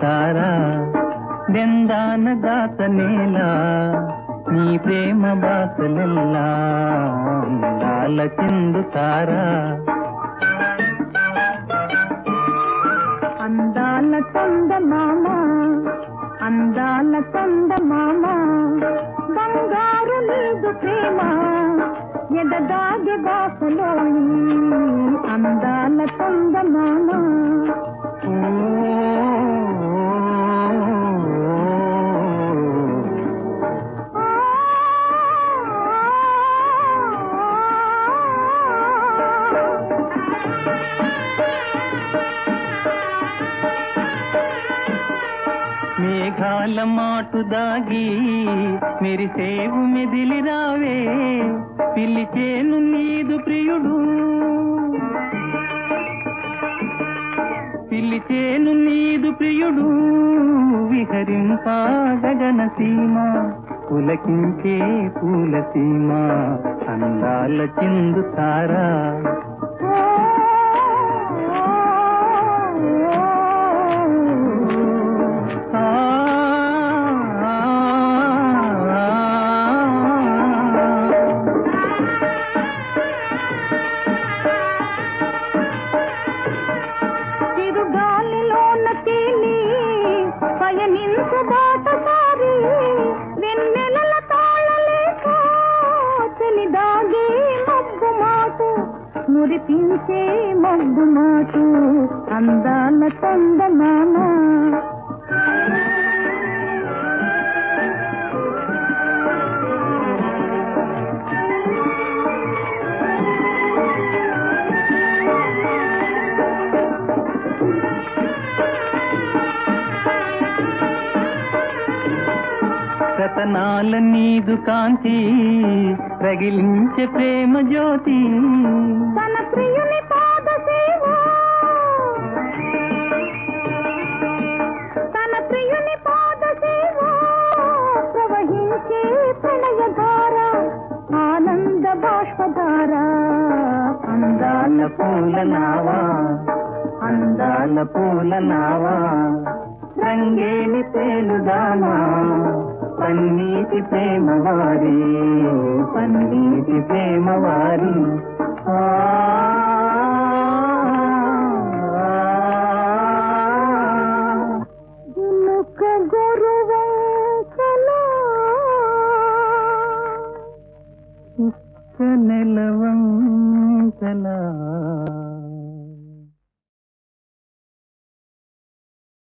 తారా దెందాన దాతనేలా నీ ప్రేమ బాసలెల్లా అందాల చిందు తారా అందాల చందమామ అందాల చందమామ బంగారు నీదు ప్రేమ ఎదగాగే బాసలో అందాల చందమామ మేఘాల మాటు దాగి మెరిసేవు మెదిలి రావే పిలిచేను నీదు ప్రియుడు పిలిచేను నీదు ప్రియుడు విహరింపా గగన సీమ పులకించే పూల సీమ అందాల చిందు తారా పయనించు బాటసారి వెన్నెలల తాళలేక చలిదాగే మబ్బు మాటు మురిపించే మబ్బు మాటు అందాల చందమామ రతనాల నీదు కాంతి రగిలించే ప్రేమ జ్యోతి తన ప్రియుని పాద సేవ తన ప్రియుని పాద సేవ ప్రవహించే ప్రణయధార ఆనంద బాష్పధార అందాల పూల నావా అందాల పూల నావా రంగేలి తేలుదామా పన్నీటి ప్రేమవారి పన్నీటి ప్రేమవారి ముఖ గురువంకలా నెలవంకలా